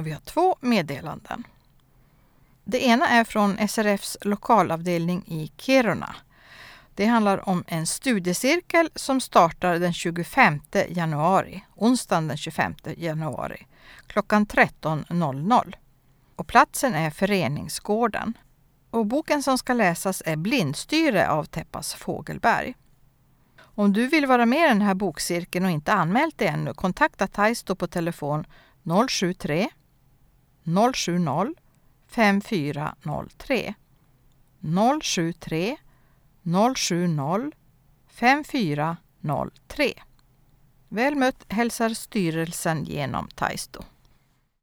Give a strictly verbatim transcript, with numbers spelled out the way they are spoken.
och vi har två meddelanden. Det ena är från S R F:s lokalavdelning i Kiruna. Det handlar om en studiecirkel som startar den tjugofemte januari, onsdagen den tjugofemte januari, klockan tretton noll noll. Och platsen är Föreningsgården. Och boken som ska läsas är Blindstyre av Teppas Fågelberg. Om du vill vara med i den här bokcirkeln och inte anmält dig ännu, kontakta Taisto på telefon noll sju tre noll sju noll fem fyra noll tre. noll sju tre noll sju noll fem fyra noll tre. Väl mött hälsar styrelsen genom Taisto.